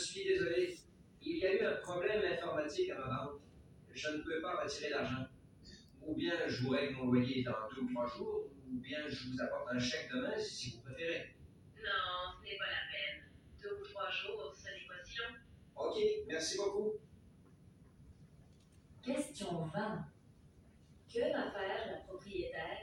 suis désolé. Il y a eu un problème informatique à ma banque. Je ne peux pas retirer l'argent. Ou bien je vous règle mon loyer dans 2 ou 3 jours, ou bien je vous apporte un chèque demain si vous préférez. Non, ce n'est pas la peine. 2 ou 3 jours, ce n'est pas si long. Ok, merci beaucoup. Question 20. Que va faire la propriétaire